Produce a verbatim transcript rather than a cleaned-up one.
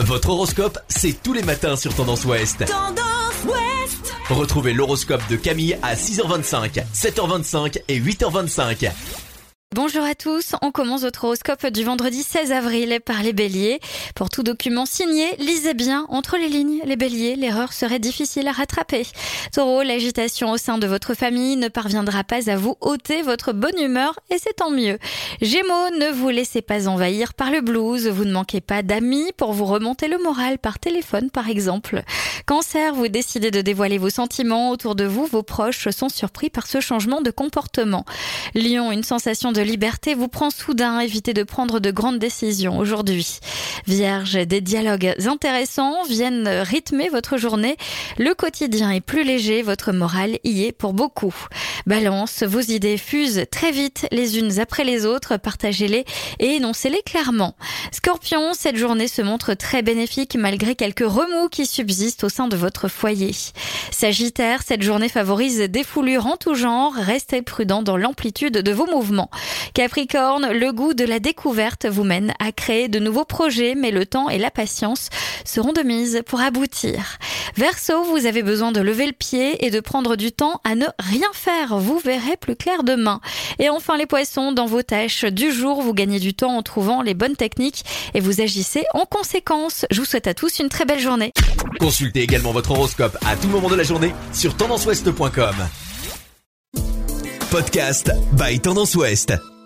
Votre horoscope, c'est tous les matins sur Tendance Ouest. Tendance Ouest. Retrouvez l'horoscope de Camille à six heures vingt-cinq, sept heures vingt-cinq et huit heures vingt-cinq. Bonjour à tous, on commence votre horoscope du vendredi seize avril par les béliers. Pour tout document signé, lisez bien entre les lignes. Les béliers, l'erreur serait difficile à rattraper. Taureau, l'agitation au sein de votre famille ne parviendra pas à vous ôter votre bonne humeur et c'est tant mieux. Gémeaux, ne vous laissez pas envahir par le blues, vous ne manquez pas d'amis pour vous remonter le moral par téléphone par exemple. Cancer, vous décidez de dévoiler vos sentiments autour de vous, vos proches sont surpris par ce changement de comportement. Lion, une sensation de liberté vous prend soudain, évitez de prendre de grandes décisions aujourd'hui. Vierge, des dialogues intéressants viennent rythmer votre journée. Le quotidien est plus léger, votre morale y est pour beaucoup. Balance, vos idées fusent très vite les unes après les autres, partagez-les et énoncez-les clairement. Scorpion, cette journée se montre très bénéfique malgré quelques remous qui subsistent au sein de votre foyer. Sagittaire, cette journée favorise des foulures en tout genre, restez prudent dans l'amplitude de vos mouvements. Capricorne, le goût de la découverte vous mène à créer de nouveaux projets, mais le temps et la patience seront de mise pour aboutir. Verseau, vous avez besoin de lever le pied et de prendre du temps à ne rien faire. Vous verrez plus clair demain. Et enfin les poissons, dans vos tâches du jour, vous gagnez du temps en trouvant les bonnes techniques et vous agissez en conséquence. Je vous souhaite à tous une très belle journée. Consultez également votre horoscope à tout moment de la journée sur tendance ouest point com. Podcast by Tendance Ouest.